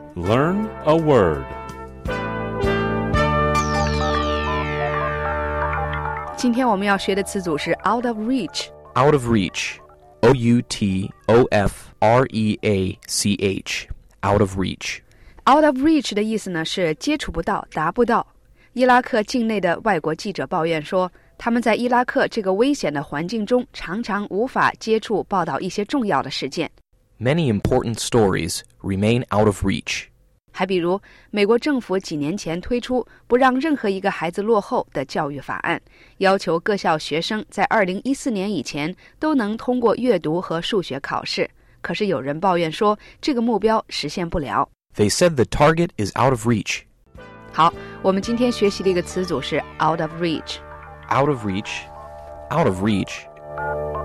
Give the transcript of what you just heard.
Learn a word. 今天我们要学的词组是 out of reach. Out of reach. O-U-T-O-F-R-E-A-C-H. Out of reach. Out of reach 的意思呢是接触不到，达不到。伊拉克境内的外国记者抱怨说，他们在伊拉克这个危险的环境中，常常无法接触报道一些重要的事件。 Many important stories remain out of reach. 还比如，美国政府几年前推出不让任何一个孩子落后的教育法案，要求各校学生在2014年以前都能通过阅读和数学考试。可是有人抱怨说，这个目标实现不了。 They said the target is out of reach. 好，我们今天学习的一个词组是 out of reach. Out of reach. Out of reach.